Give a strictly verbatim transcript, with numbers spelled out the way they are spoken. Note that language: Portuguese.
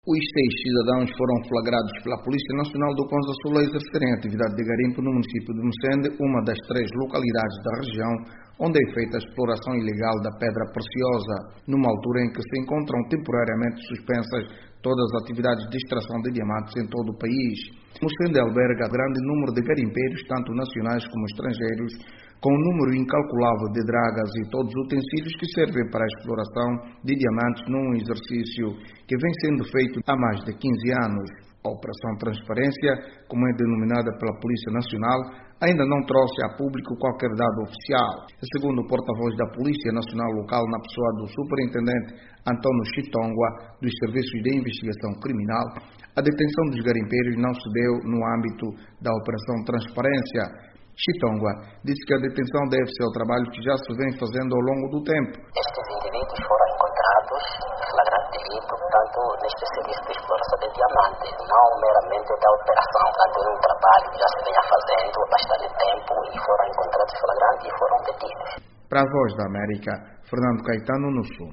Os seis cidadãos foram flagrados pela Polícia Nacional do Conza Sul a exercerem atividade de garimpo no município de Mocende, uma das três localidades da região onde é feita a exploração ilegal da pedra preciosa, numa altura em que se encontram temporariamente suspensas todas as atividades de extração de diamantes em todo o país. Mocende alberga grande número de garimpeiros, tanto nacionais como estrangeiros, com um número incalculável de dragas e todos os utensílios que servem para a exploração de diamantes num exercício que vem sendo feito há mais de quinze anos. A Operação Transparência, como é denominada pela Polícia Nacional, ainda não trouxe a público qualquer dado oficial. Segundo o porta-voz da Polícia Nacional Local, na pessoa do Superintendente António Chitongua, dos Serviços de Investigação Criminal, a detenção dos garimpeiros não se deu no âmbito da Operação Transparência. Chitongua disse que a detenção deve-se ao trabalho que já se vem fazendo ao longo do tempo. Estes indivíduos foram encontrados em flagrante delito, tanto neste serviço de exploração de diamantes, não meramente da operação. Portanto, é um trabalho que já se vem fazendo há bastante tempo e foram encontrados em flagrante e foram detidos. Para a Voz da América, Fernando Caetano, no Sul.